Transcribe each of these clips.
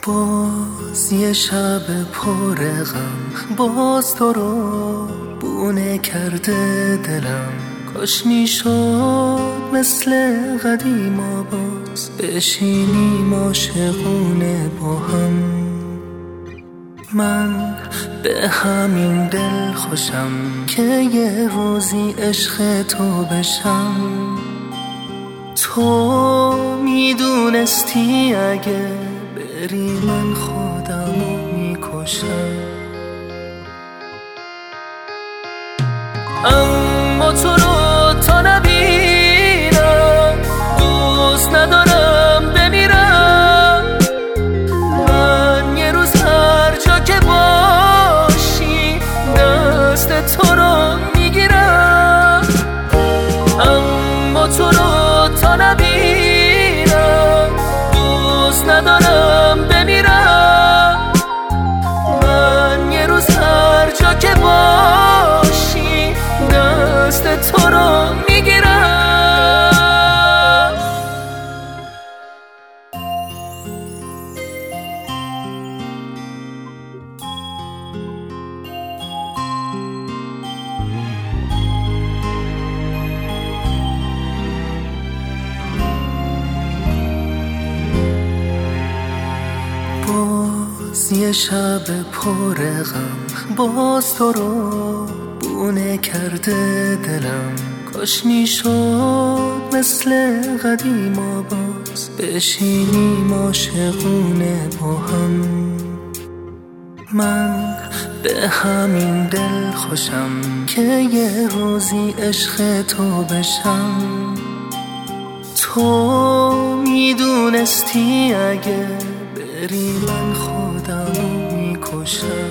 باز یه شب پر غم، باز تو رو بونه کرده دلم. کاش میشد مثل قدیما باز بشینیم عاشقونه با هم. من به همین دل خوشم که یه روزی عشق تو بشم. تو میدونستی اگه بری من خودمو میکشم، اما تو رو تا نبینم دوست ندارم بمیرم. من یه روز هر جا که باشی دست تو رو میگیرم، اما تو رو تا نبینم دوست ندارم بمیرم. من یه روز هر جا که باشی دست تو رو میگیرم. باز یه شب پر غم، باز تو رو بونه کرده دلم. کاش میشد مثل قدیما باز بشینیم عاشقونه با هم. من به همین دل خوشم که یه روزی عشق تو بشم. تو میدونستی اگه بری من خودمو میکشم،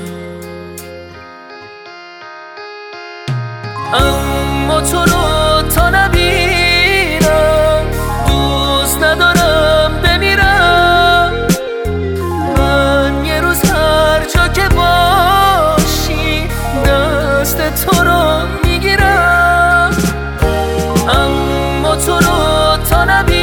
اما تو رو تا نبینم دوست ندارم بمیرم. من یه روز هر جا که باشی دست تو رو میگیرم، اما تو رو تا نبینم